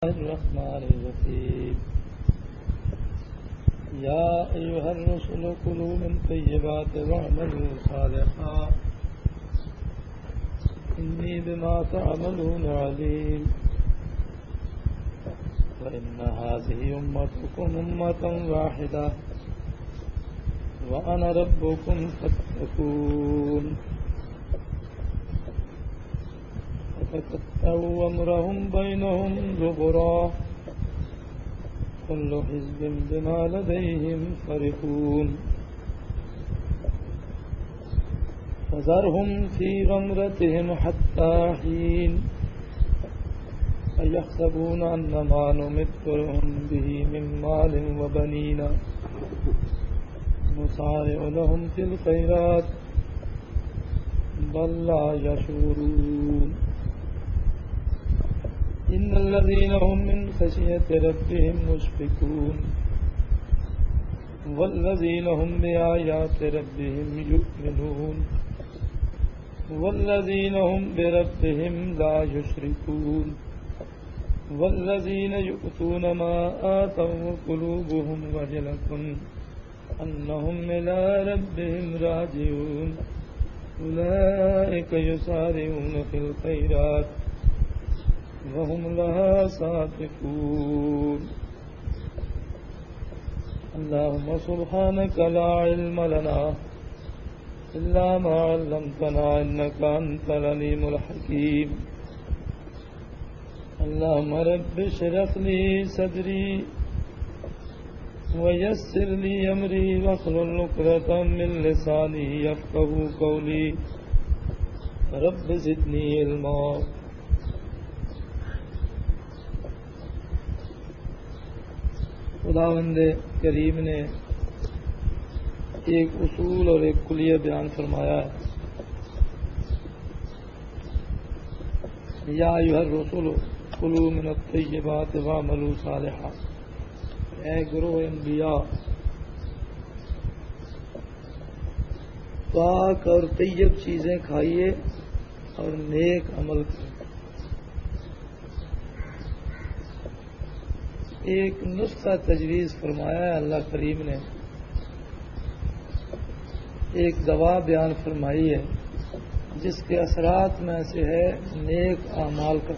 الرحمن الرحيم يا أيها الرسل كلوا من طيبات واعملوا صالحا إني بما تعملون عليم وإن هذه أمتكم أمة واحدة وأنا ربكم فاتقون فتقطعوا أمرهم بينهم زبرا كل حزب بما لديهم فرحون فذرهم في غمرتهم حتى حين أيحسبون أن ما نمدهم به من مال وبنين نسارع لهم في الخيرات بل لا يشعرون إن الذين هم من خشية ربهم مشفقون والذين هم بآيات ربهم يؤمنون والذين هم بربهم لا يشركون والذين يؤتون ما آتوا قلوبهم وجلة أنهم إلى ربهم راجعون أولئك يسارعون في الخيرات وهم لها سابقون اللهم سبحانك لا علم لنا إلا ما علمتنا إنك أنت العليم الحكيم اللهم رب اشرح لي صدري ويسر لي أمري واحلل عقدة من لساني يفقهوا قولي رب زدني علما خداوند کریم نے ایک اصول اور ایک کلیہ بیان فرمایا ہے. یا ایھا الرسل کلوا من الطیبات واعملوا صالحا، اے گروہ انبیاء پاک اور طیب چیزیں کھائیے اور نیک عمل کریں. ایک نسخہ تجویز فرمایا ہے اللہ کریم نے، ایک دوا بیان فرمائی ہے جس کے اثرات میں سے ہے نیک اعمال کا.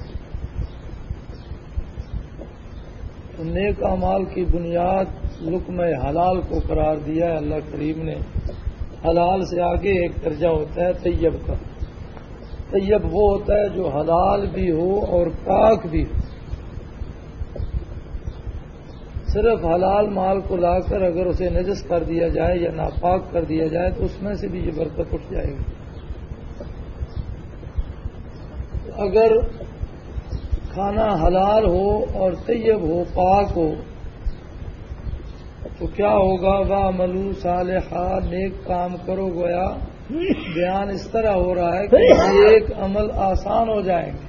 تو نیک اعمال کی بنیاد لقمہ حلال کو قرار دیا ہے اللہ کریم نے. حلال سے آگے ایک درجہ ہوتا ہے طیب کا. طیب وہ ہوتا ہے جو حلال بھی ہو اور پاک بھی ہو. صرف حلال مال کو لا کر اگر اسے نجس کر دیا جائے یا ناپاک کر دیا جائے تو اس میں سے بھی یہ برکت اٹھ جائے گی. اگر کھانا حلال ہو اور طیب ہو، پاک ہو، تو کیا ہوگا؟ وَاعْمَلُوا صَالِحًا، نیک کام کرو. گویا بیان اس طرح ہو رہا ہے کہ نیک عمل آسان ہو جائیں گے.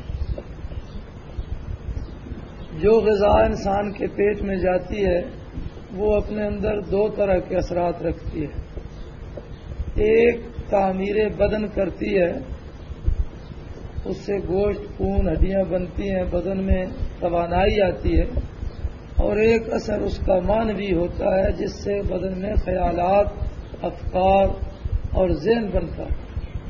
جو غذا انسان کے پیٹ میں جاتی ہے وہ اپنے اندر دو طرح کے اثرات رکھتی ہے. ایک تعمیر بدن کرتی ہے، اس سے گوشت خون ہڈیاں بنتی ہیں، بدن میں توانائی آتی ہے. اور ایک اثر اس کا معنوی ہوتا ہے جس سے بدن میں خیالات، افکار اور ذہن بنتا ہے.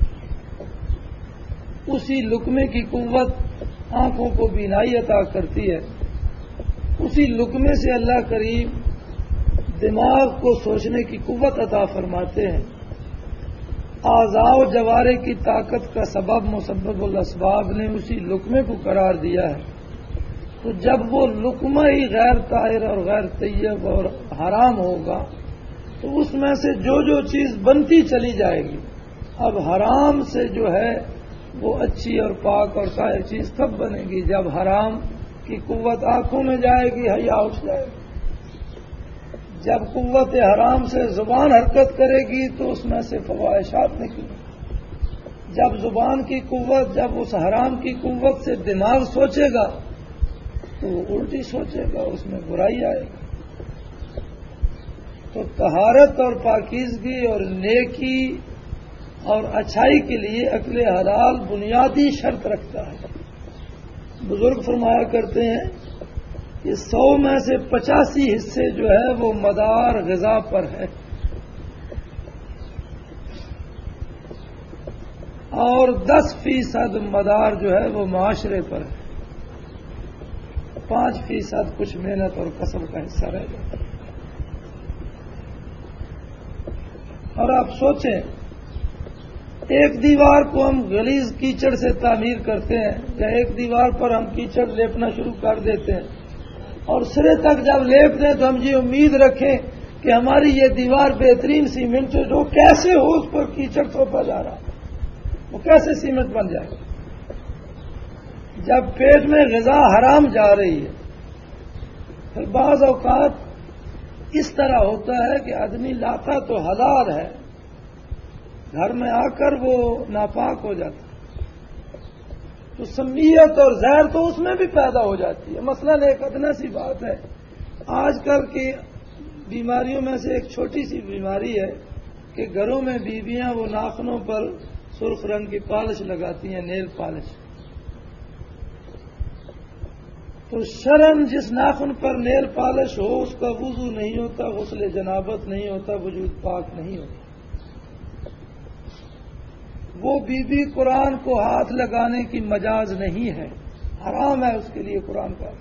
اسی لقمے کی قوت آنکھوں کو بینائی عطا کرتی ہے. اسی لقمے سے اللہ کریم دماغ کو سوچنے کی قوت عطا فرماتے ہیں. اعضاء و جوارح کی طاقت کا سبب مسبب الاسباب نے اسی لقمے کو قرار دیا ہے. تو جب وہ لقمہ ہی غیر طاہر اور غیر طیب اور حرام ہوگا تو اس میں سے جو جو چیز بنتی چلی جائے گی. اب حرام سے جو ہے وہ اچھی اور پاک اور طاہر چیز کب بنے گی؟ جب حرام کی قوت آنکھوں میں جائے گی، حیا اٹھ جائے گی. جب قوت حرام سے زبان حرکت کرے گی تو اس میں سے فواحشات نکلیں گی. جب زبان کی قوت، جب اس حرام کی قوت سے دماغ سوچے گا تو وہ الٹی سوچے گا، اس میں برائی آئے گی. تو طہارت اور پاکیزگی اور نیکی اور اچھائی کے لیے عقل حلال بنیادی شرط رکھتا ہے. بزرگ فرمایا کرتے ہیں یہ 100 میں سے 85 حصے جو ہے وہ مدار غذا پر ہے، اور 10% مدار جو ہے وہ معاشرے پر ہے، 5% کچھ محنت اور کسب کا حصہ رہ جاتا ہے۔ اور آپ سوچیں، ایک دیوار کو ہم غلیظ کیچڑ سے تعمیر کرتے ہیں، یا ایک دیوار پر ہم کیچڑ لیپنا شروع کر دیتے ہیں، اور سرے تک جب لیپ دیں تو ہم یہ امید رکھیں کہ ہماری یہ دیوار بہترین سیمنٹ جو کیسے ہو اس پر کیچڑ تھوپا جا رہا ہے، وہ کیسے سیمنٹ بن جائے گا؟ جب پیٹ میں غذا حرام جا رہی ہے، پھر بعض اوقات اس طرح ہوتا ہے کہ آدمی لاتا تو حلال ہے، گھر میں آ کر وہ ناپاک ہو جاتا ہے، تو سمیت اور زہر تو اس میں بھی پیدا ہو جاتی ہے۔ مثلاً ایک ادنا سی بات ہے، آج کل کی بیماریوں میں سے ایک چھوٹی سی بیماری ہے کہ گھروں میں بیویاں وہ ناخنوں پر سرخ رنگ کی پالش لگاتی ہیں، نیل پالش۔ تو شرعاً جس ناخن پر نیل پالش ہو اس کا وضو نہیں ہوتا، غسل جنابت نہیں ہوتا، وجود پاک نہیں ہوتا۔ وہ بی بی قرآن کو ہاتھ لگانے کی مجاز نہیں ہے، حرام ہے اس کے لیے قرآن کا،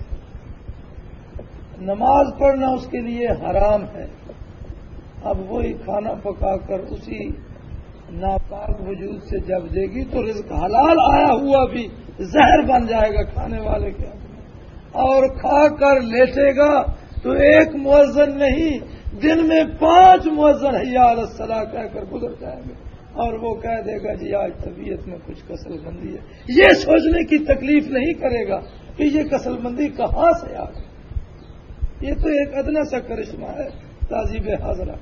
نماز پڑھنا اس کے لیے حرام ہے۔ اب وہی کھانا پکا کر اسی ناپاک وجود سے جب دے گی تو رزق حلال آیا ہوا بھی زہر بن جائے گا کھانے والے کے ہاتھ میں، اور کھا کر لیٹے گا تو ایک مؤذن نہیں، دن میں 5 مؤذن حی علی الصلاۃ کہہ کر گزر جائیں گے، اور وہ کہہ دے گا جی آج طبیعت میں کچھ کسل مندی ہے۔ یہ سوچنے کی تکلیف نہیں کرے گا کہ یہ کسل مندی کہاں سے آ گئی۔ یہ تو ایک ادنا سا کرشمہ ہے تہذیب حاضرہ۔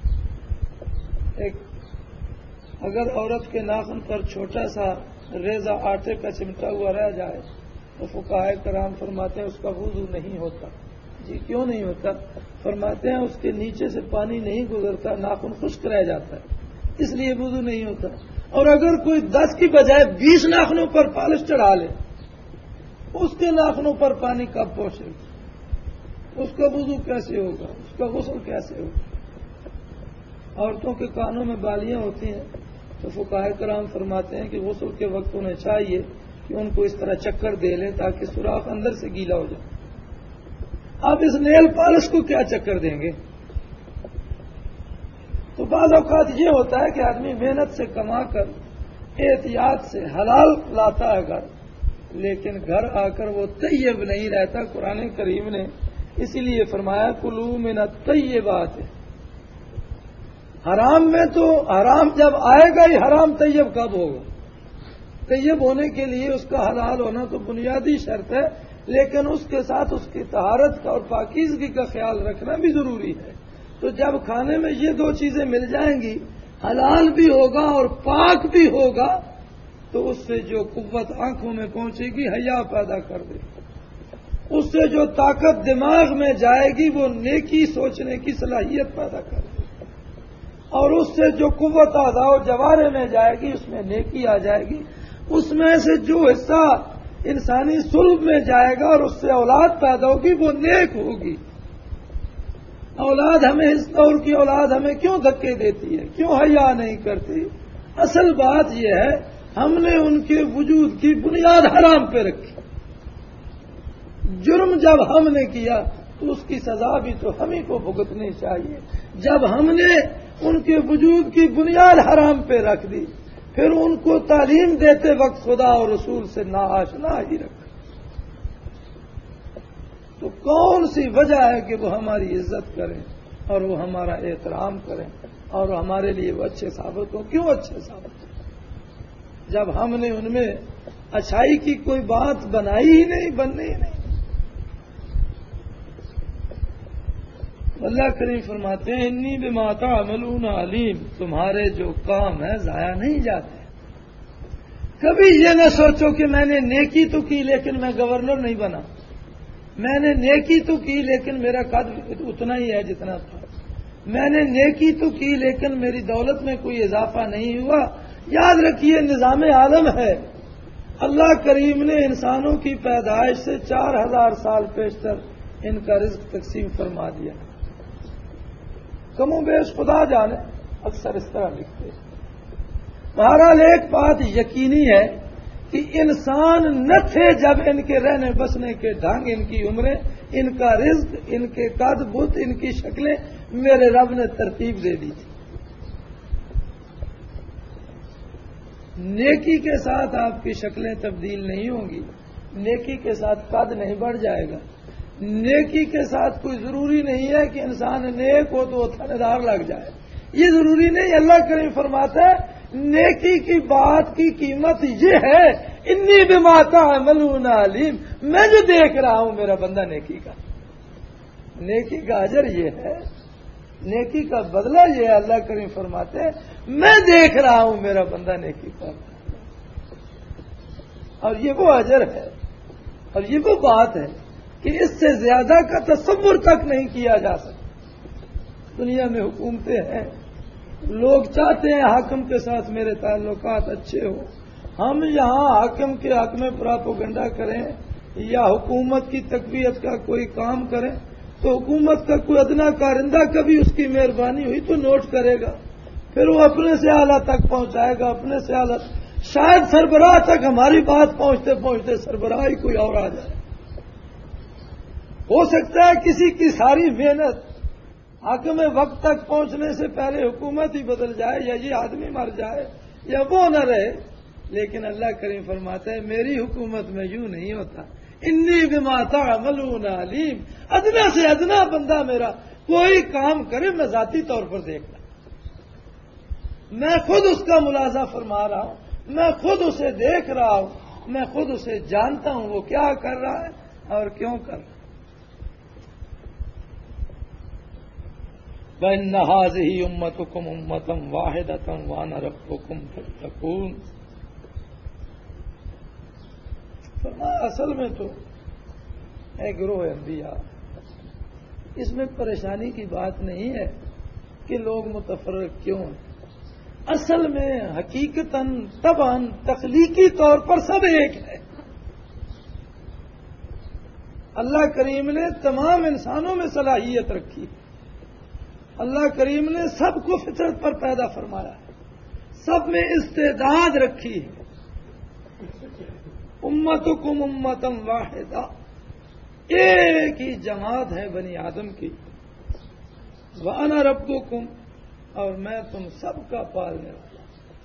اگر عورت کے ناخن پر چھوٹا سا ریزہ آٹے کا چمٹا ہوا رہ جائے تو فقہائے کرام فرماتے ہیں اس کا وضو نہیں ہوتا۔ جی کیوں نہیں ہوتا؟ فرماتے ہیں اس کے نیچے سے پانی نہیں گزرتا، ناخن خشک رہ جاتا ہے، اس لیے وضو نہیں ہوتا۔ اور اگر کوئی 10 کی بجائے 20 ناخنوں پر پالش چڑھا لے، اس کے ناخنوں پر پانی کب پہنچے گا؟ اس کا وضو کیسے ہوگا؟ اس کا غسل کیسے ہوگا؟ عورتوں کے کانوں میں بالیاں ہوتی ہیں تو فقہائے کرام فرماتے ہیں کہ غسل کے وقت انہیں چاہیے کہ ان کو اس طرح چکر دے لیں تاکہ سوراخ اندر سے گیلا ہو جائے۔ اب اس نیل پالش کو کیا چکر دیں گے؟ تو بعض اوقات یہ ہوتا ہے کہ آدمی محنت سے کما کر احتیاط سے حلال لاتا ہے گھر، لیکن گھر آ کر وہ طیب نہیں رہتا۔ قرآن کریم نے اسی لیے فرمایا کلوا من الطیبات۔ حرام میں تو حرام جب آئے گا ہی حرام طیب کب ہوگا؟ طیب ہونے کے لیے اس کا حلال ہونا تو بنیادی شرط ہے، لیکن اس کے ساتھ اس کی طہارت کا اور پاکیزگی کا خیال رکھنا بھی ضروری ہے۔ تو جب کھانے میں یہ 2 چیزیں مل جائیں گی، حلال بھی ہوگا اور پاک بھی ہوگا، تو اس سے جو قوت آنکھوں میں پہنچے گی حیا پیدا کر دے گی، اس سے جو طاقت دماغ میں جائے گی وہ نیکی سوچنے کی صلاحیت پیدا کر دے گی، اور اس سے جو قوت اعضاء و جوارح میں جائے گی اس میں نیکی آ جائے گی، اس میں سے جو حصہ انسانی صلب میں جائے گا اور اس سے اولاد پیدا ہوگی وہ نیک ہوگی۔ اولاد ہمیں اس دور کی اولاد ہمیں کیوں دھکے دیتی ہے، کیوں حیا نہیں کرتی؟ اصل بات یہ ہے ہم نے ان کے وجود کی بنیاد حرام پہ رکھی۔ جرم جب ہم نے کیا تو اس کی سزا بھی تو ہم ہی کو بھگتنی چاہیے۔ جب ہم نے ان کے وجود کی بنیاد حرام پہ رکھ دی، پھر ان کو تعلیم دیتے وقت خدا اور رسول سے ناآشنا ہی رکھا، تو کون سی وجہ ہے کہ وہ ہماری عزت کریں اور وہ ہمارا احترام کریں اور ہمارے لیے وہ اچھے ثابت ہو؟ کیوں اچھے ثابت ہو جب ہم نے ان میں اچھائی کی کوئی بات بنائی ہی نہیں، بننے ہی نہیں۔ اللہ کریم فرماتے ہیں انی بما تعملون علیم، تمہارے جو کام ہیں ضائع نہیں جاتے۔ کبھی یہ نہ سوچو کہ میں نے نیکی تو کی لیکن میں گورنر نہیں بنا، میں نے نیکی تو کی لیکن میرا قد اتنا ہی ہے جتنا تھا، میں نے نیکی تو کی لیکن میری دولت میں کوئی اضافہ نہیں ہوا۔ یاد رکھیے نظام عالم ہے، اللہ کریم نے انسانوں کی پیدائش سے 4000 سال پیشتر ان کا رزق تقسیم فرما دیا. کم و بیش خدا جانے اکثر اس طرح لکھتے ہیں. بہرحال ایک بات یقینی ہے کہ انسان نہ تھے جب ان کے رہنے بسنے کے ڈھنگ، ان کی عمریں، ان کا رزق، ان کے قد بت، ان کی شکلیں میرے رب نے ترتیب دے دی تھی. نیکی کے ساتھ آپ کی شکلیں تبدیل نہیں ہوں گی، نیکی کے ساتھ قد نہیں بڑھ جائے گا. نیکی کے ساتھ کوئی ضروری نہیں ہے کہ انسان نیک ہو تو وہ تھنے دار لگ جائے، یہ ضروری نہیں. اللہ کریم فرماتا ہے نیکی کی بات کی قیمت یہ ہے، انی بما تعملون علیم، میں جو دیکھ رہا ہوں میرا بندہ نیکی کا، نیکی کا اجر یہ ہے، نیکی کا بدلہ یہ ہے. اللہ کریم فرماتے ہیں میں دیکھ رہا ہوں میرا بندہ نیکی کا، اور یہ وہ اجر ہے اور یہ وہ بات ہے کہ اس سے زیادہ کا تصور تک نہیں کیا جا سکتا. دنیا میں حکومتیں ہیں، لوگ چاہتے ہیں حاکم کے ساتھ میرے تعلقات اچھے ہوں، ہم یہاں حاکم کے حق میں پراپوگنڈا کریں یا حکومت کی تقویت کا کوئی کام کریں تو حکومت کا کوئی ادنا کارندہ کبھی اس کی مہربانی ہوئی تو نوٹ کرے گا، پھر وہ اپنے سے اعلیٰ تک پہنچائے گا، اپنے سے اعلیٰ، شاید سربراہ تک ہماری بات پہنچتے پہنچتے سربراہ ہی کوئی اور آ جائے. ہو سکتا ہے کسی کی ساری محنت حاکم وقت تک پہنچنے سے پہلے حکومت ہی بدل جائے یا یہ آدمی مر جائے یا وہ نہ رہے، لیکن اللہ کریم فرماتا ہے میری حکومت میں یوں نہیں ہوتا. انی بما تعملون علیم، ادنا سے ادنا بندہ میرا کوئی کام کرے میں ذاتی طور پر دیکھتا، میں خود اس کا ملاحظہ فرما رہا ہوں، میں خود اسے دیکھ رہا ہوں، میں خود اسے جانتا ہوں وہ کیا کر رہا ہے اور کیوں کر رہا ہے. وَإِنَّ هَٰذِهِ أُمَّتُكُمْ أُمَّةً وَاحِدَةً وَأَنَا رَبُّكُمْ فَاتَّقُونِ. اصل میں تو ایک گروہ انبیاء، اس میں پریشانی کی بات نہیں ہے کہ لوگ متفرق کیوں ہیں. اصل میں حقیقتاً طبعاً تخلیقی طور پر سب ایک ہے. اللہ کریم نے تمام انسانوں میں صلاحیت رکھی، اللہ کریم نے سب کو فطرت پر پیدا فرمایا ہے، سب میں استعداد رکھی ہے. امتکم امتم واحدہ، ایک ہی جماعت ہے بنی آدم کی. وانا ربکم، اور میں تم سب کا پالنے والا.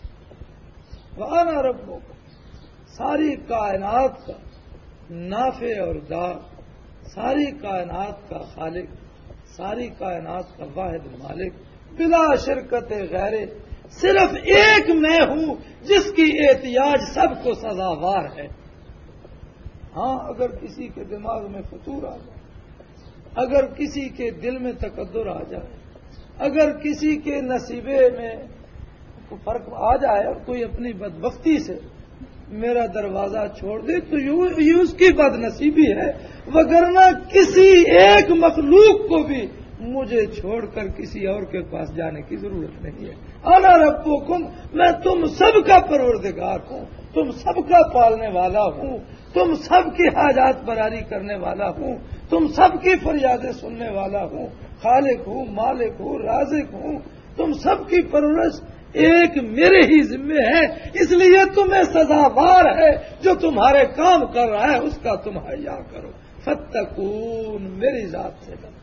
وانا ربکم، ساری کائنات کا نافع اور دار، ساری کائنات کا خالق، ساری کائنات کا واحد مالک، بلا شرکت غیر، صرف ایک میں ہوں جس کی احتیاج سب کو سزاوار ہے. ہاں اگر کسی کے دماغ میں فطور آ جائے، اگر کسی کے دل میں تقدر آ جائے، اگر کسی کے نصیبے میں فرق آ جائے اور کوئی اپنی بدبختی سے میرا دروازہ چھوڑ دے تو یہ اس کی بد نصیبی ہے، وگرنہ کسی ایک مخلوق کو بھی مجھے چھوڑ کر کسی اور کے پاس جانے کی ضرورت نہیں ہے. انا ربکم، میں تم سب کا پروردگار ہوں، تم سب کا پالنے والا ہوں، تم سب کی حاجات براری کرنے والا ہوں، تم سب کی فریادیں سننے والا ہوں، خالق ہوں، مالک ہوں، رازق ہوں. تم سب کی پرورش ایک میرے ہی ذمے ہے، اس لیے تمہیں سزاوار ہے جو تمہارے کام کر رہا ہے اس کا تم حیا کرو. فتقون، میری ذات سے ڈرو،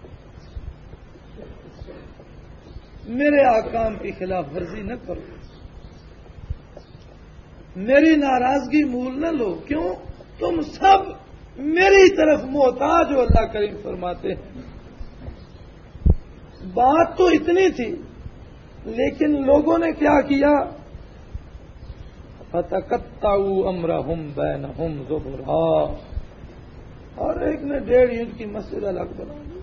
میرے احکام کی خلاف ورزی نہ کرو، میری ناراضگی مول نہ لو. کیوں؟ تم سب میری طرف محتاج ہو. اللہ کریم فرماتے ہیں بات تو اتنی تھی لیکن لوگوں نے کیا کیا؟ فَتَقَطَّعُوا أَمْرَهُمْ بَيْنَهُمْ زُبُرًا، اور ایک نے 1.5 انچ کی مسجد الگ بنا دی.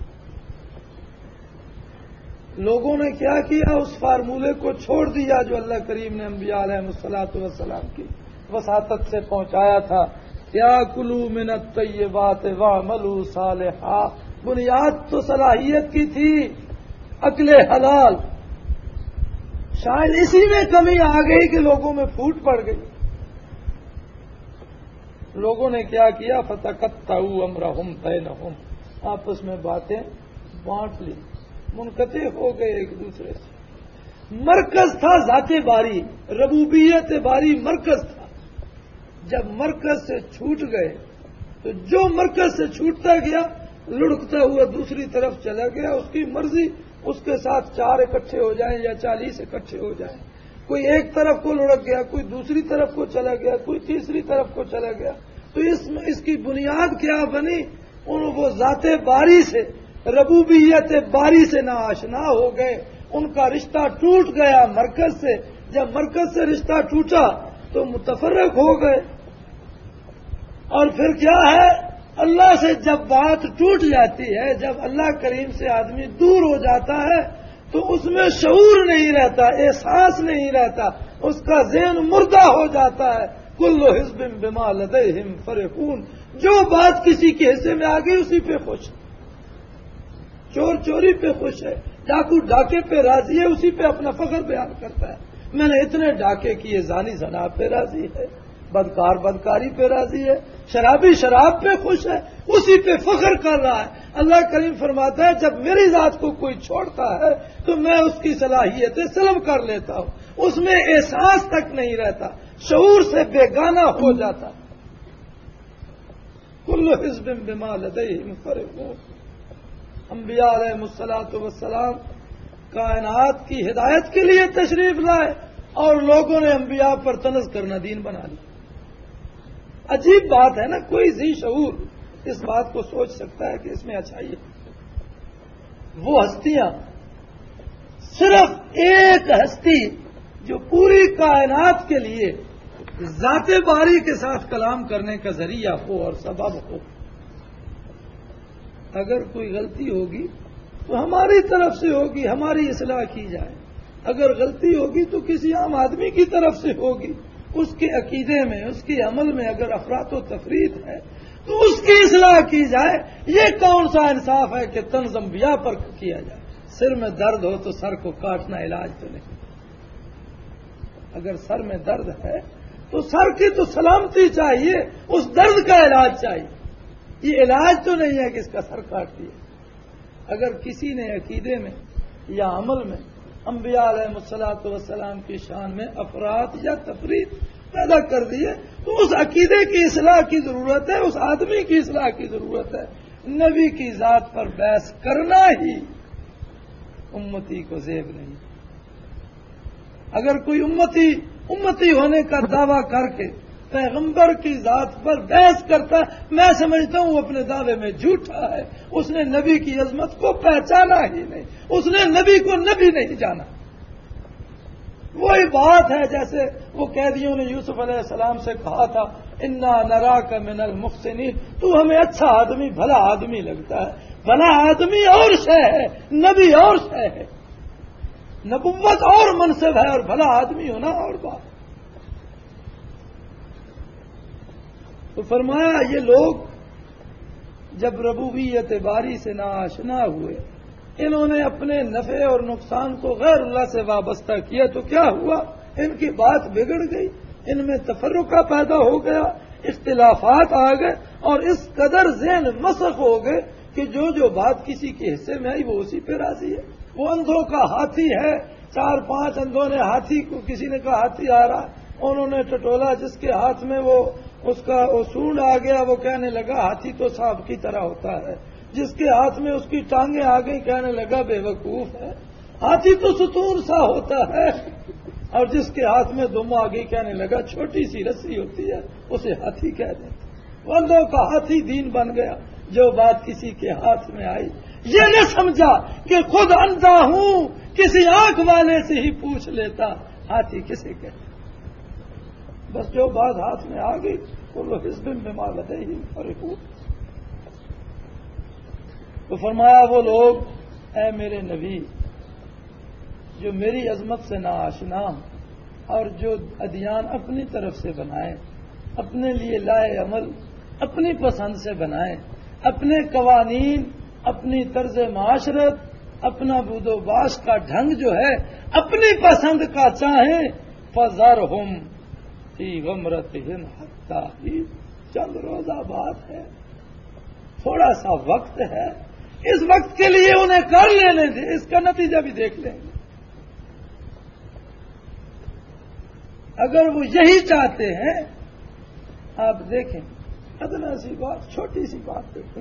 لوگوں نے کیا کیا؟ اس فارمولے کو چھوڑ دیا جو اللہ کریم نے انبیاء علیہ الصلوۃ والسلام کی وساطت سے پہنچایا تھا. کیا کلوا من الطیبات واعملوا صالحا، بنیاد تو صلاحیت کی تھی عقل حلال، شاید اسی میں کمی آ گئی کہ لوگوں میں پھوٹ پڑ گئی. لوگوں نے کیا کیا؟ فَتَقَطَّعُوا أَمْرَهُمْ بَيْنَهُمْ آپس میں باتیں بانٹ لی، منقطع ہو گئے ایک دوسرے سے۔ مرکز تھا ذات باری، ربوبیت باری مرکز تھا۔ جب مرکز سے چھوٹ گئے تو جو مرکز سے چھوٹتا گیا لڑکتا ہوا دوسری طرف چلا گیا، اس کی مرضی، اس کے ساتھ 4 اکٹھے ہو جائیں یا 40 اکٹھے ہو جائیں۔ کوئی ایک طرف کو لڑک گیا، کوئی دوسری طرف کو چلا گیا، کوئی تیسری طرف کو چلا گیا۔ تو اس کی بنیاد کیا بنی؟ وہ ذات باری سے، ربوبیت باری سے ناآشنا ہو گئے، ان کا رشتہ ٹوٹ گیا مرکز سے۔ جب مرکز سے رشتہ ٹوٹا تو متفرق ہو گئے۔ اور پھر کیا ہے؟ اللہ سے جب بات ٹوٹ جاتی ہے، جب اللہ کریم سے آدمی دور ہو جاتا ہے تو اس میں شعور نہیں رہتا، احساس نہیں رہتا، اس کا ذہن مردہ ہو جاتا ہے۔ کل حزب بما لدیہم فرحون، جو بات کسی کے حصے میں آ گئی اسی پہ خوش ہے۔ چور چوری پہ خوش ہے، ڈاکو ڈاکے پہ راضی ہے، اسی پہ اپنا فخر بیان کرتا ہے، میں نے اتنے ڈاکے کیے، زانی زنا پہ راضی ہے، بدکار بدکاری پہ راضی ہے، شرابی شراب پہ خوش ہے، اسی پہ فخر کر رہا ہے۔ اللہ کریم فرماتا ہے جب میری ذات کو کوئی چھوڑتا ہے تو میں اس کی صلاحیتیں سلب کر لیتا ہوں، اس میں احساس تک نہیں رہتا، شعور سے بیگانہ ہو جاتا۔ کل حزب بما لدیہم فرحون۔ انبیاء علیہ الصلوۃ والسلام کائنات کی ہدایت کے لیے تشریف لائے اور لوگوں نے انبیاء پر طنز کرنا دین بنا لیا۔ عجیب بات ہے نا، کوئی ذی شعور اس بات کو سوچ سکتا ہے کہ اس میں اچھائی ہے؟ وہ ہستیاں، صرف ایک ہستی جو پوری کائنات کے لیے ذات باری کے ساتھ کلام کرنے کا ذریعہ ہو اور سبب ہو، اگر کوئی غلطی ہوگی تو ہماری طرف سے ہوگی، ہماری اصلاح کی جائے۔ اگر غلطی ہوگی تو کسی عام آدمی کی طرف سے ہوگی، اس کے عقیدے میں، اس کے عمل میں اگر افراط و تفریط ہے تو اس کی اصلاح کی جائے۔ یہ کون سا انصاف ہے کہ طنز انبیاء پر کیا جائے؟ سر میں درد ہو تو سر کو کاٹنا علاج تو نہیں۔ اگر سر میں درد ہے تو سر کی تو سلامتی چاہیے، اس درد کا علاج چاہیے۔ یہ علاج تو نہیں ہے کہ اس کا سر کاٹ دیا۔ اگر کسی نے عقیدے میں یا عمل میں انبیاء علیہ الصلوۃ والسلام کی شان میں افراط یا تفریط پیدا کر دیے تو اس عقیدے کی اصلاح کی ضرورت ہے، اس آدمی کی اصلاح کی ضرورت ہے۔ نبی کی ذات پر بحث کرنا ہی امتی کو زیب نہیں۔ اگر کوئی امتی ہونے کا دعویٰ کر کے پیغمبر کی ذات پر بحث کرتا ہے، میں سمجھتا ہوں وہ اپنے دعوے میں جھوٹا ہے۔ اس نے نبی کی عظمت کو پہچانا ہی نہیں، اس نے نبی کو نبی نہیں جانا۔ وہی بات ہے جیسے وہ قیدیوں نے یوسف علیہ السلام سے کہا تھا انا نراک من المحسنین، تو ہمیں اچھا آدمی، بھلا آدمی لگتا ہے۔ بھلا آدمی اور شے ہے، نبی اور شے ہے، نبوت اور منصب ہے اور بھلا آدمی ہونا اور بات۔ تو فرمایا یہ لوگ جب ربوبیت باری سے ناآشنا ہوئے، انہوں نے اپنے نفع اور نقصان کو غیر اللہ سے وابستہ کیا تو کیا ہوا؟ ان کی بات بگڑ گئی، ان میں تفرقہ پیدا ہو گیا، اختلافات آ گئے اور اس قدر ذہن مسخ ہو گئے کہ جو بات کسی کے حصے میں آئی وہ اسی پہ راضی ہے۔ وہ اندھوں کا ہاتھی ہے، 4-5 اندھوں نے ہاتھی کو، کسی نے کہا ہاتھی آ رہا، انہوں نے ٹٹولا، جس کے ہاتھ میں وہ اس کا اصول آ گیا وہ کہنے لگا ہاتھی تو سانپ کی طرح ہوتا ہے، جس کے ہاتھ میں اس کی ٹانگیں آ گئی کہنے لگا بے وقوف ہے، ہاتھی تو ستون سا ہوتا ہے، اور جس کے ہاتھ میں دم آ گئی کہنے لگا چھوٹی سی رسی ہوتی ہے اسے ہاتھی کہہ دیتے۔ اندھوں کا ہاتھی دین بن گیا، جو بات کسی کے ہاتھ میں آئی یہ نہ سمجھا کہ خود اندھا ہوں، کسی آنکھ والے سے ہی پوچھ لیتا ہاتھی کسے کہتے۔ بس جو بات ہاتھ میں آ گئی کل حزب بما لدیہم فرحون۔ تو فرمایا وہ لوگ اے میرے نبی جو میری عظمت سے ناآشنا اور جو ادیان اپنی طرف سے بنائے، اپنے لیے لائے عمل اپنی پسند سے بنائے، اپنے قوانین، اپنی طرز معاشرت، اپنا بود و باش کا ڈھنگ جو ہے اپنی پسند کا چاہیں، فذرہم فی غمرتہم حتی، چند روزہ بات ہے، تھوڑا سا وقت ہے، اس وقت کے لیے انہیں کر لینے دیں، اس کا نتیجہ بھی دیکھ لیں گے۔ اگر وہ یہی چاہتے ہیں، آپ دیکھیں ادنا سی بات، چھوٹی سی بات دیکھیں،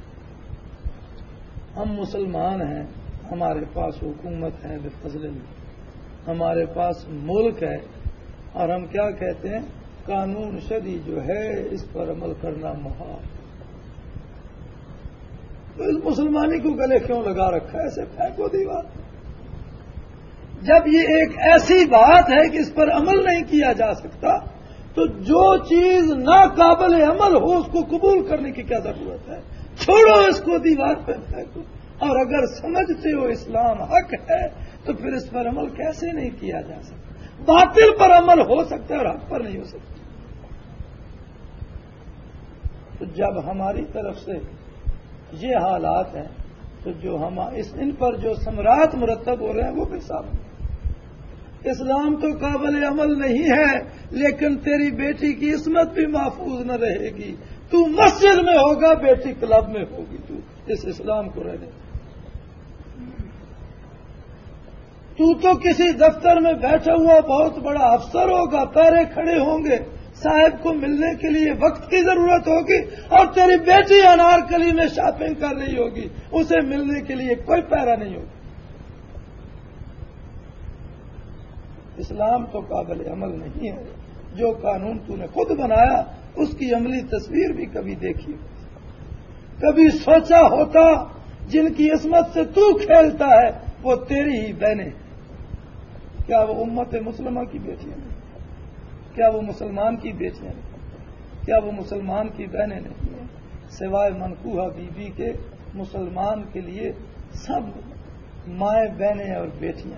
ہم مسلمان ہیں، ہمارے پاس حکومت ہے بفضل اللہ، ہمارے پاس ملک ہے، اور ہم کیا کہتے ہیں، قانون شرعی جو ہے اس پر عمل کرنا محال۔ تو اس مسلمانی کو گلے کیوں لگا رکھا ہے؟ ایسے پھینکو دیوار۔ جب یہ ایک ایسی بات ہے کہ اس پر عمل نہیں کیا جا سکتا، تو جو چیز ناقابل عمل ہو اس کو قبول کرنے کی کیا ضرورت ہے؟ چھوڑو اس کو، دیوار پہ پھینکو۔ اور اگر سمجھتے ہو اسلام حق ہے تو پھر اس پر عمل کیسے نہیں کیا جا سکتا؟ باطل پر عمل ہو سکتا ہے اور حق پر نہیں ہو سکتا۔ تو جب ہماری طرف سے یہ حالات ہیں تو جو ان پر جو ثمرات مرتب ہو رہے ہیں وہ بھی سامنے۔ اسلام تو قابل عمل نہیں ہے، لیکن تیری بیٹی کی عصمت بھی محفوظ نہ رہے گی۔ تو مسجد میں ہوگا، بیٹی کلب میں ہوگی، تو اس اسلام کو رہنے۔ تو کسی دفتر میں بیٹھا ہوا بہت بڑا افسر ہوگا، پیرے کھڑے ہوں گے، صاحب کو ملنے کے لیے وقت کی ضرورت ہوگی، اور تیری بیٹی انارکلی میں شاپنگ کر رہی ہوگی، اسے ملنے کے لیے کوئی پیرا نہیں ہوگا۔ اسلام تو قابل عمل نہیں ہے۔ جو قانون تو نے خود بنایا اس کی عملی تصویر بھی کبھی دیکھی ہوتی، کبھی سوچا ہوتا جن کی عصمت سے تو کھیلتا ہے وہ تیری ہی بہنیں، کیا وہ امت مسلمہ کی بیٹیاں نہیں؟ کیا وہ مسلمان کی بیٹیاں نہیں؟ کیا وہ مسلمان کی بہنیں نہیں ہیں؟ سوائے منقوہ بی بی کے مسلمان کے لیے سب مائیں، بہنیں اور بیٹیاں۔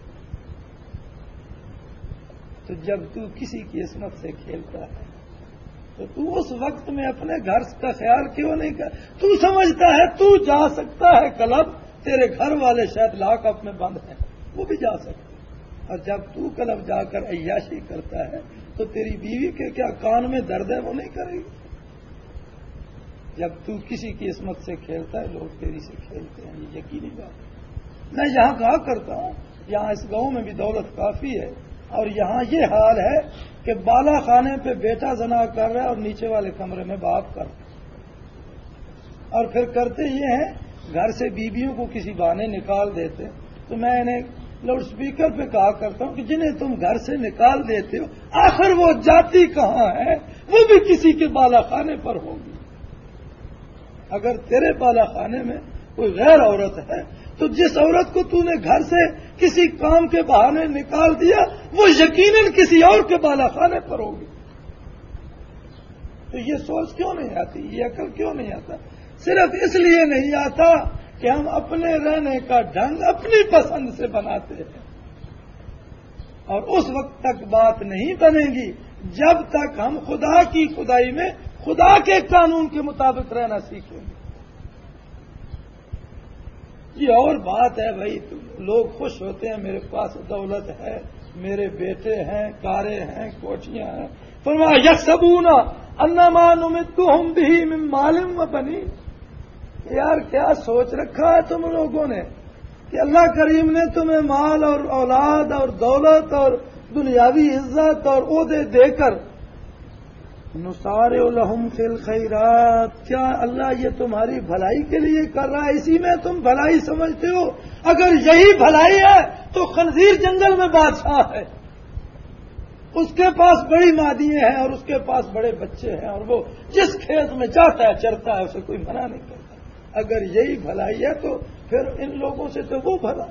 تو جب تو کسی کی عصمت سے کھیلتا ہے تو اس وقت میں اپنے گھر کا خیال کیوں نہیں کر؟ تو سمجھتا ہے تو جا سکتا ہے کلب، تیرے گھر والے شاید لاک اپ میں بند ہیں، وہ بھی جا سکتے، اور جب تو کلب جا کر عیاشی کرتا ہے تو تیری بیوی کے کیا کان میں درد ہے وہ نہیں کرے گی؟ جب تو کسی کی عصمت سے کھیلتا ہے لوگ تیری سے کھیلتے ہیں، یہ یقینی بات ہے۔ میں یہاں کہا کرتا ہوں، یہاں اس گاؤں میں بھی دولت کافی ہے، اور یہاں یہ حال ہے کہ بالا خانے پہ بیٹا زنا کر رہا ہے اور نیچے والے کمرے میں باپ کر رہا ہے، اور پھر کرتے یہ ہیں گھر سے بیویوں کو کسی بہانے نکال دیتے۔ تو میں انہیں لاؤڈ سپیکر پہ کہا کرتا ہوں کہ جنہیں تم گھر سے نکال دیتے ہو آخر وہ جاتی کہاں ہے؟ وہ بھی کسی کے بالا خانے پر ہوگی۔ اگر تیرے بالا خانے میں کوئی غیر عورت ہے تو جس عورت کو تو نے گھر سے کسی کام کے بہانے نکال دیا وہ یقیناً کسی اور کے بالا خانے پر ہوگی۔ تو یہ سوچ کیوں نہیں آتی، یہ عقل کیوں نہیں آتا؟ صرف اس لیے نہیں آتا کہ ہم اپنے رہنے کا ڈھنگ اپنی پسند سے بناتے ہیں، اور اس وقت تک بات نہیں بنے گی جب تک ہم خدا کی خدائی میں خدا کے قانون کے مطابق رہنا سیکھیں گے۔ یہ اور بات ہے بھائی، لوگ خوش ہوتے ہیں میرے پاس دولت ہے، میرے بیٹے ہیں، کاریں ہیں، کوٹھیاں ہیں، فرمایا یحسبون انما نمدهم به من مال وبنین۔ یار کیا سوچ رکھا ہے تم لوگوں نے کہ اللہ کریم نے تمہیں مال اور اولاد اور دولت اور دنیاوی عزت اور عہدے دے کر نسارع لہم فی الخیرات، کیا اللہ یہ تمہاری بھلائی کے لیے کر رہا ہے؟ اسی میں تم بھلائی سمجھتے ہو؟ اگر یہی بھلائی ہے تو خنزیر جنگل میں بادشاہ ہے، اس کے پاس بڑی مادیاں ہیں اور اس کے پاس بڑے بچے ہیں، اور وہ جس کھیت میں جاتا ہے چرتا ہے، اسے کوئی منع نہیں کرتا۔ اگر یہی بھلائی ہے تو پھر ان لوگوں سے تو وہ بھلا۔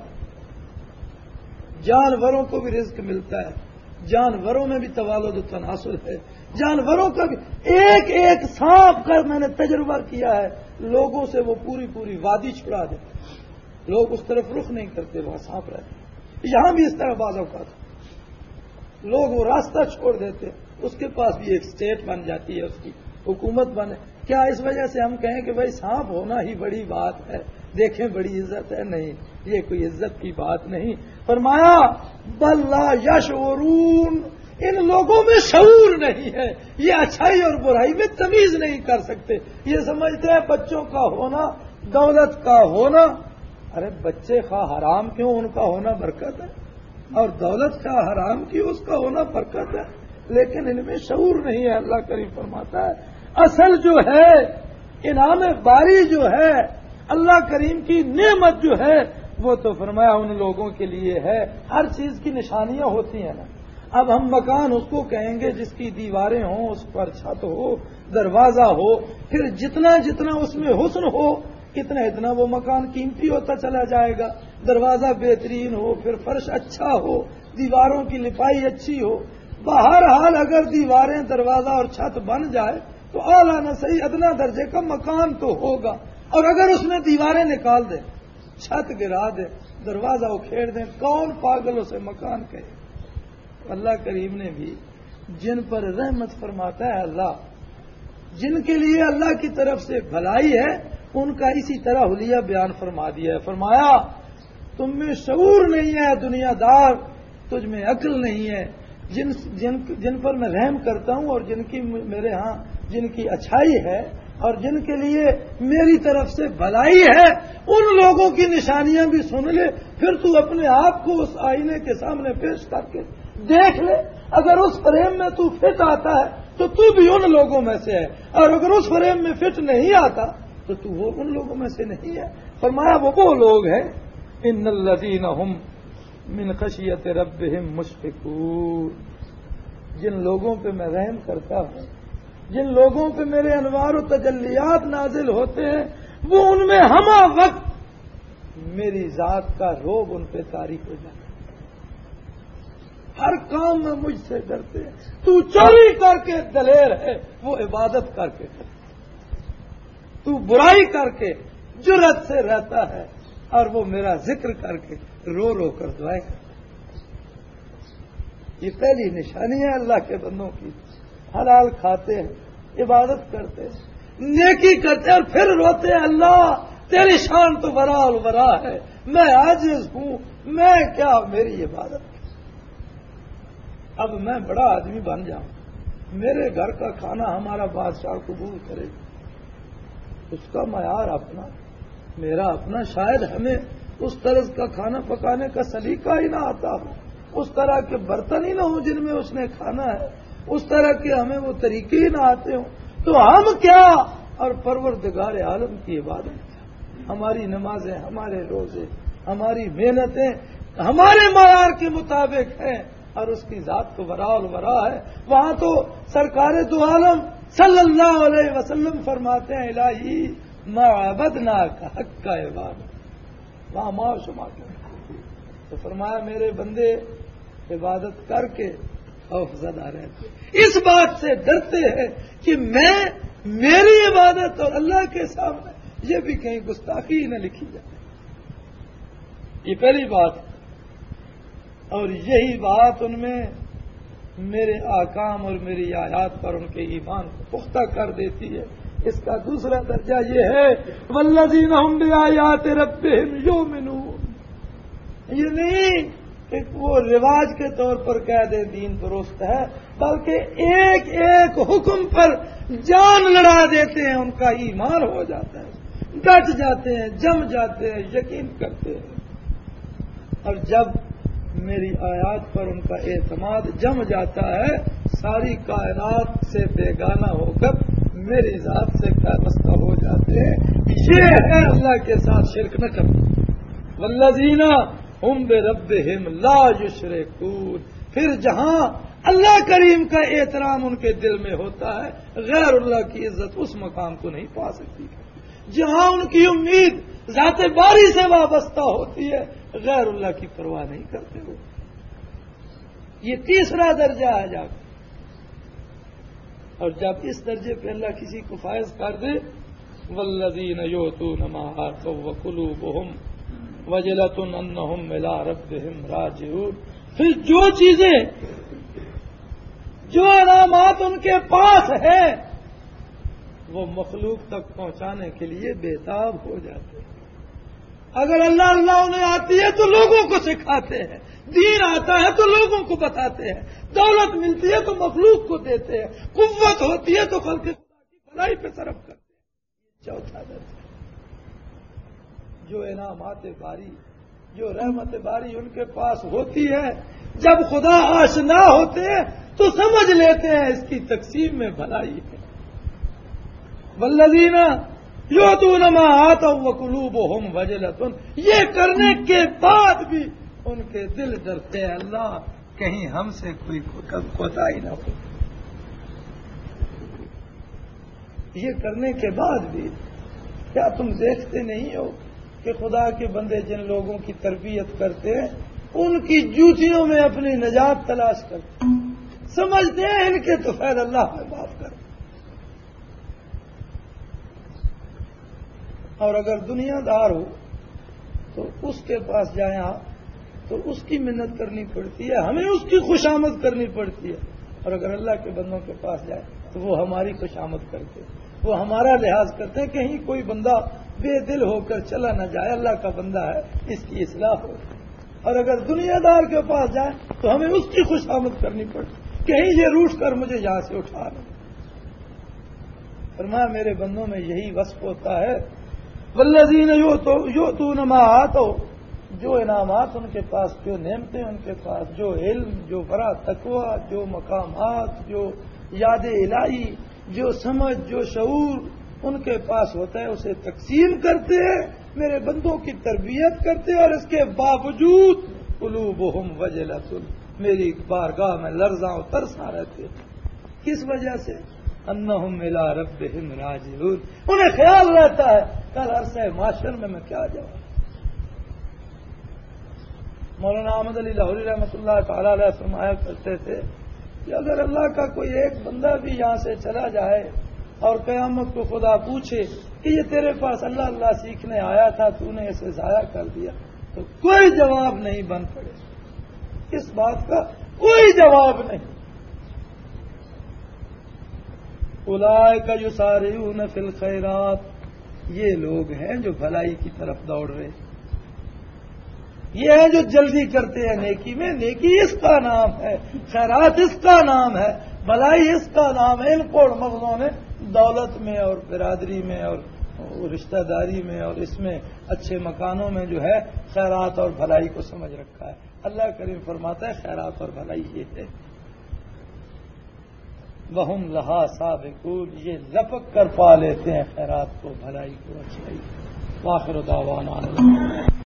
جانوروں کو بھی رزق ملتا ہے، جانوروں میں بھی توالد و تناسل ہے، جانوروں کا بھی ایک ایک سانپ کا میں نے تجربہ کیا ہے، لوگوں سے وہ پوری پوری وادی چھڑا دیتے، لوگ اس طرف رخ نہیں کرتے، وہاں سانپ رہتے۔ یہاں بھی اس طرح بعض اوقات لوگ وہ راستہ چھوڑ دیتے، اس کے پاس بھی ایک اسٹیٹ بن جاتی ہے، اس کی حکومت بنے۔ کیا اس وجہ سے ہم کہیں کہ بھائی سانپ ہونا ہی بڑی بات ہے، دیکھیں بڑی عزت ہے؟ نہیں، یہ کوئی عزت کی بات نہیں۔ فرمایا بل لا یشعرون، ان لوگوں میں شعور نہیں ہے، یہ اچھائی اور برائی میں تمیز نہیں کر سکتے، یہ سمجھتے ہیں بچوں کا ہونا دولت کا ہونا، ارے بچے خواہ حرام کیوں، ان کا ہونا برکت ہے، اور دولت کا حرام کیوں، اس کا ہونا برکت ہے، لیکن ان میں شعور نہیں ہے۔ اللہ کریم فرماتا ہے اصل جو ہے انعام باری جو ہے، اللہ کریم کی نعمت جو ہے، وہ تو فرمایا ان لوگوں کے لیے ہے۔ ہر چیز کی نشانیاں ہوتی ہیں نا، اب ہم مکان اس کو کہیں گے جس کی دیواریں ہوں، اس پر چھت ہو، دروازہ ہو، پھر جتنا جتنا اس میں حسن ہو اتنا اتنا وہ مکان قیمتی ہوتا چلا جائے گا، دروازہ بہترین ہو، پھر فرش اچھا ہو، دیواروں کی لپائی اچھی ہو، بہرحال اگر دیواریں دروازہ اور چھت بن جائے تو اعلیٰ نہ صحیح ادنا درجے کا مکان تو ہوگا، اور اگر اس میں دیواریں نکال دیں، چھت گرا دیں، دروازہ اکھیڑ دیں، کون پاگلوں سے مکان کہے؟ اللہ کریم نے بھی جن پر رحمت فرماتا ہے اللہ، جن کے لیے اللہ کی طرف سے بھلائی ہے، ان کا اسی طرح حلیہ بیان فرما دیا ہے۔ فرمایا تم میں شعور نہیں ہے دنیا دار، تجھ میں عقل نہیں ہے، جن پر میں رحم کرتا ہوں اور جن کی میرے ہاں جن کی اچھائی ہے اور جن کے لیے میری طرف سے بھلائی ہے، ان لوگوں کی نشانیاں بھی سن لے، پھر تو اپنے آپ کو اس آئینے کے سامنے پیش کر کے دیکھ لے، اگر اس فریم میں تو فٹ آتا ہے تو بھی ان لوگوں میں سے ہے، اور اگر اس فریم میں فٹ نہیں آتا تو وہ ان لوگوں میں سے نہیں ہے۔ فرمایا وہ لوگ ہیں ان الذین هم من خشیت ربهم مشفقون، جن لوگوں پہ میں رحم کرتا ہوں، جن لوگوں پہ میرے انوار و تجلیات نازل ہوتے ہیں، وہ ان میں ہمہ وقت میری ذات کا روب ان پہ طاری ہو جاتا ہے، ہر کام میں مجھ سے ڈرتے ہیں۔ تو چوری کر کے دلیر ہے، وہ عبادت کر کے کرتا ہے، تو برائی کر کے جرأت سے رہتا ہے، اور وہ میرا ذکر کر کے رو رو کر دعائیں کرتا ہے۔ یہ پہلی نشانی ہے اللہ کے بندوں کی، حلال کھاتے ہیں، عبادت کرتے ہیں، نیکی کرتے ہیں، اور پھر روتے ہیں اللہ تیری شان تو برا البرا ہے، میں عاجز ہوں، میں کیا میری عبادت۔ اب میں بڑا آدمی بن جاؤں، میرے گھر کا کھانا ہمارا بادشاہ قبول کرے، اس کا معیار اپنا، میرا اپنا، شاید ہمیں اس طرز کا کھانا پکانے کا سلیقہ ہی نہ آتا ہو، اس طرح کے برتن ہی نہ ہوں جن میں اس نے کھانا ہے، اس طرح کے ہمیں وہ طریقے ہی نہ آتے ہوں، تو ہم کیا اور پروردگار عالم کی عبادت، ہماری نمازیں، ہمارے روزے، ہماری محنتیں ہمارے معیار کے مطابق ہیں، اور اس کی ذات تو برا البرا ہے۔ وہاں تو سرکار دو عالم صلی اللہ علیہ وسلم فرماتے ہیں الہی ما عبدنا کا حق کا عبادت، وہاں ما شما کے، تو فرمایا میرے بندے عبادت کر کے خوف زدہ رہتے، اس بات سے ڈرتے ہیں کہ میری عبادت اور اللہ کے سامنے یہ بھی کہیں گستاخی نہ لکھی جائے۔ یہ پہلی بات ہے، اور یہی بات ان میں میرے احکام اور میری آیات پر ان کے ایمان کو پختہ کر دیتی ہے۔ اس کا دوسرا درجہ یہ ہے والذین هم بآیات ربهم یؤمنون، یہ نہیں کہ وہ رواج کے طور پر کہہ دے دین درست ہے، بلکہ ایک ایک حکم پر جان لڑا دیتے ہیں، ان کا ایمان ہو جاتا ہے، ڈٹ جاتے ہیں، جم جاتے ہیں، یقین کرتے ہیں، اور جب میری آیات پر ان کا اعتماد جم جاتا ہے، ساری کائنات سے بیگانہ ہو کر میری ذات سے وابستہ ہو جاتے ہیں۔ یہ ہے اللہ کے ساتھ شرک نہ کرنا۔ والذین هم بربهم لا یشرکون، پھر جہاں اللہ کریم کا احترام ان کے دل میں ہوتا ہے، غیر اللہ کی عزت اس مقام کو نہیں پا سکتی۔ جہاں ان کی امید ذات باری سے وابستہ ہوتی ہے، غیر اللہ کی پرواہ نہیں کرتے وہ۔ یہ تیسرا درجہ ہے جا کے، اور جب اس درجے پہ اللہ کسی کو فائز کر دے، والذین یؤتون ما آتوا وقلوبهم وجلۃ انہم الی ربہم راجعون، پھر جو چیزیں، جو علامات ان کے پاس ہیں، وہ مخلوق تک پہنچانے کے لیے بے تاب ہو جاتے ہیں۔ اگر اللہ اللہ انہیں آتی ہے تو لوگوں کو سکھاتے ہیں، دین آتا ہے تو لوگوں کو بتاتے ہیں، دولت ملتی ہے تو مخلوق کو دیتے ہیں، قوت ہوتی ہے تو خلق خدا کی بھلائی پہ صرف کرتے ہیں۔ چوتھا درس ہے جو انعامات باری، جو رحمت باری ان کے پاس ہوتی ہے، جب خدا آشنا ہوتے ہیں تو سمجھ لیتے ہیں اس کی تقسیم میں بھلائی ہے۔ والذین یؤتون ما آتوا وقلوبهم وجلۃ، یہ کرنے کے بعد بھی ان کے دل ڈرتے ہیں اللہ کہیں ہم سے کوئی کوتاہی نہ ہو۔ یہ کرنے کے بعد بھی کیا تم دیکھتے نہیں ہو کہ خدا کے بندے جن لوگوں کی تربیت کرتے ہیں ان کی جوتیوں میں اپنی نجات تلاش کرتے ہیں، سمجھتے ہیں ان کے تو خیر اللہ میں معاف کر۔ اور اگر دنیا دار ہو تو اس کے پاس جائیں آپ تو اس کی منت کرنی پڑتی ہے، ہمیں اس کی خوشامد کرنی پڑتی ہے، اور اگر اللہ کے بندوں کے پاس جائے تو وہ ہماری خوشامد کرتے ہیں، وہ ہمارا لحاظ کرتے ہیں، کہیں کوئی بندہ بے دل ہو کر چلا نہ جائے، اللہ کا بندہ ہے اس کی اصلاح ہو۔ اور اگر دنیا دار کے پاس جائے تو ہمیں اس کی خوشامد کرنی پڑتی، کہیں یہ روٹ کر مجھے یہاں سے اٹھا لیں۔ فرمایا میرے بندوں میں یہی وصف ہوتا ہے، والذین یؤتون ما آتوا، جو انعامات ان کے پاس، جو نعمتیں ان کے پاس، جو علم، جو برا تقوی، جو مقامات، جو یاد الہی، جو سمجھ، جو شعور ان کے پاس ہوتا ہے اسے تقسیم کرتے ہیں، میرے بندوں کی تربیت کرتے ہیں، اور اس کے باوجود قلوبہم وجلۃ، میری بارگاہ میں لرزاں و ترساں رہتے ہیں۔ کس وجہ سے؟ انہم الی ربہم راجعون، انہیں خیال رہتا ہے کل عرصہ معاشر میں کیا جاؤں۔ مولانا احمد علی لاہوری رحمۃ اللہ تعالی علیہ فرمایا کرتے تھے کہ اگر اللہ کا کوئی ایک بندہ بھی یہاں سے چلا جائے اور قیامت کو خدا پوچھے کہ یہ تیرے پاس اللہ اللہ سیکھنے آیا تھا، تو نے اسے ضائع کر دیا، تو کوئی جواب نہیں بن پڑے، اس بات کا کوئی جواب نہیں۔ اولئک یسارعون فی الخیرات، یہ لوگ ہیں جو بھلائی کی طرف دوڑ رہے، یہ ہیں جو جلدی کرتے ہیں نیکی میں، نیکی اس کا نام ہے، خیرات اس کا نام ہے، بھلائی اس کا نام ہے۔ ان کوڑ مغزوں نے دولت میں اور برادری میں اور رشتہ داری میں اور اس میں اچھے مکانوں میں جو ہے خیرات اور بھلائی کو سمجھ رکھا ہے۔ اللہ کریم فرماتا ہے خیرات اور بھلائی یہ ہے، وَهُمْ لَهَا سَابِقُونَ، یہ لپک کر پا لیتے ہیں خیرات کو، بھلائی کو، اچھائی کو۔ وآخر دعوانا